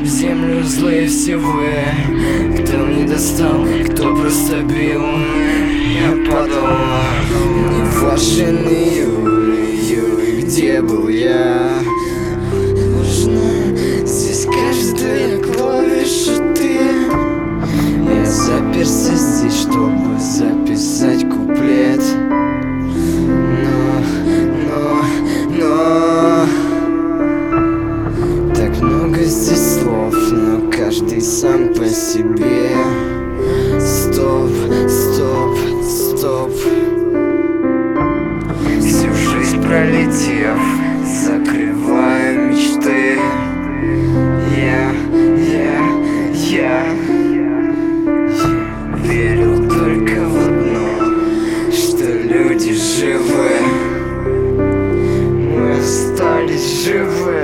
в землю злые все вы, кто не достал, кто просто бил. Я подумал, не ваши июль, где был я? Нужна здесь каждая клавиша ты. Я заперся здесь, чтобы записать куплет. Но так много здесь слов, но каждый сам по себе. Стоп, стоп, стоп. Всю жизнь пролетев, закрываю мечты. Я верил только в одно, что люди живы. Мы остались живы.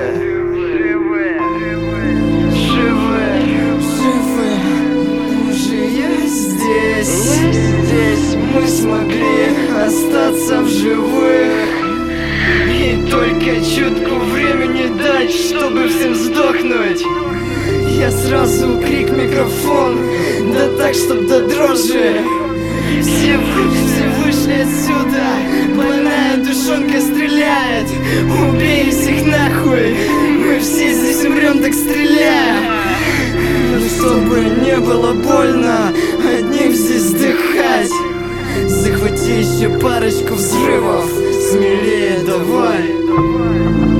Здесь мы смогли остаться в живых. И только чутку времени дать, чтобы всем сдохнуть. Я сразу крик в микрофон, да так, чтоб до дрожи. Все вышли отсюда, больная душонка стреляет. Убей всех нахуй, мы все здесь умрем, так стреляй. Но чтобы не было больно одним здесь вздыхать, захвати еще парочку взрывов, смелее давай.